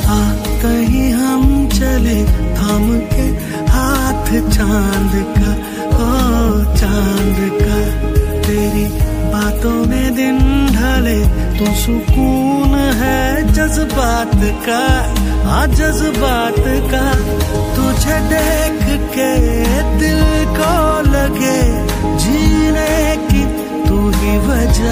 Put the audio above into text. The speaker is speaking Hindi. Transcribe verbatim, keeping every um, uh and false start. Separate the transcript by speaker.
Speaker 1: आ कहीं हम चले थाम के हाथ चांद का, ओ चांद का। तेरी बातों में दिन ढले तो सुकून है जज्बात का, हाँ जज्बात का। तुझे देख के दिल को लगे जीने की तू ही वजह